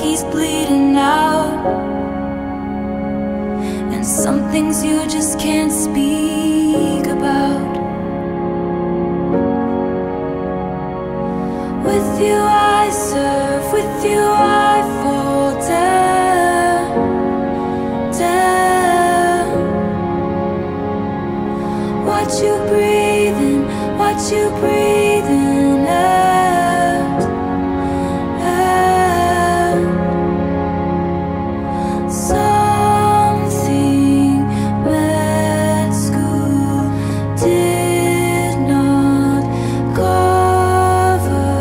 he's bleeding out, and some things you just can't speak about. With you I serve, with you I fall down, down. Watch you breathing, watch you breathing out, out. Something med school did not cover.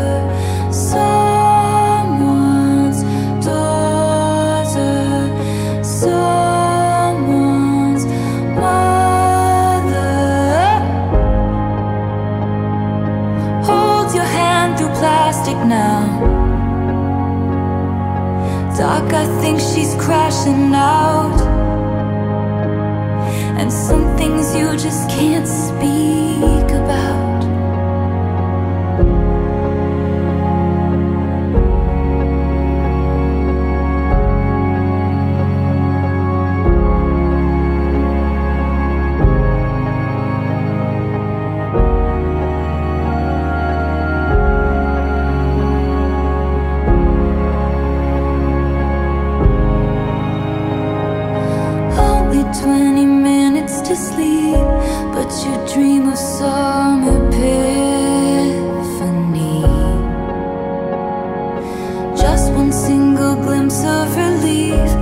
Someone's daughter, someone's mother. Hold your hand through plastic now. Doc, I think she's crashing out, and some things you just can't speak about. Only 20 minutes to sleep, but you dream of some epiphany. Just one single glimpse of relief,